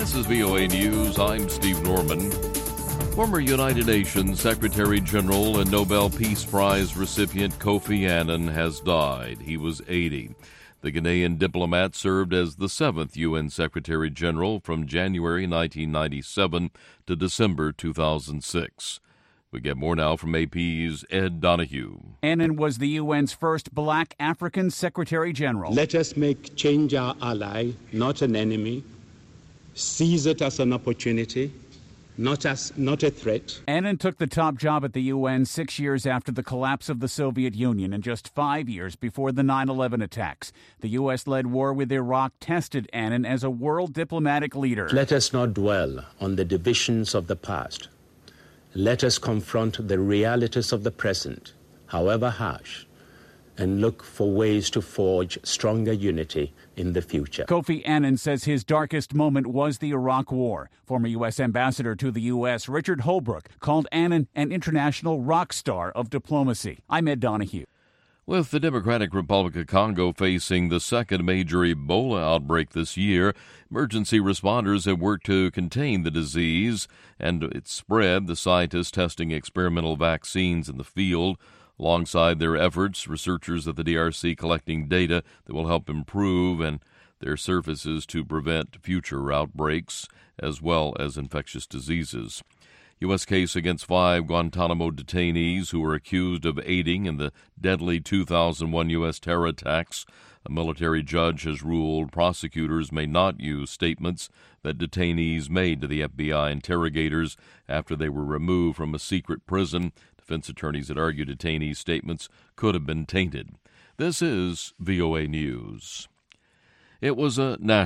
This is VOA News. I'm Steve Norman. Former United Nations Secretary General and Nobel Peace Prize recipient Kofi Annan has died. He was 80. The Ghanaian diplomat served as the 7th UN Secretary General from January 1997 to December 2006. We get more now from AP's Ed Donahue. Annan was the UN's first black African Secretary General. Let us make change our ally, not an enemy. Seize it as an opportunity, not a threat. Annan took the top job at the UN 6 years after the collapse of the Soviet Union and just 5 years before the 9/11 attacks. The U.S.-led war with Iraq tested Annan as a world diplomatic leader. Let us not dwell on the divisions of the past. Let us confront the realities of the present, however harsh, and look for ways to forge stronger unity in the future. Kofi Annan says his darkest moment was the Iraq War. Former U.S. Ambassador to the U.S., Richard Holbrooke, called Annan an international rock star of diplomacy. I'm Ed Donahue. With the Democratic Republic of Congo facing the second major Ebola outbreak this year, emergency responders have worked to contain the disease and its spread. The scientists testing experimental vaccines in the field. Alongside their efforts, researchers at the DRC collecting data that will help improve and their services to prevent future outbreaks as well as infectious diseases. U.S. case against 5 Guantanamo detainees who were accused of aiding in the deadly 2001 U.S. terror attacks. A military judge has ruled prosecutors may not use statements that detainees made to the FBI interrogators after they were removed from a secret prison. Defense attorneys had argued detainees' statements could have been tainted. This is VOA News. It was a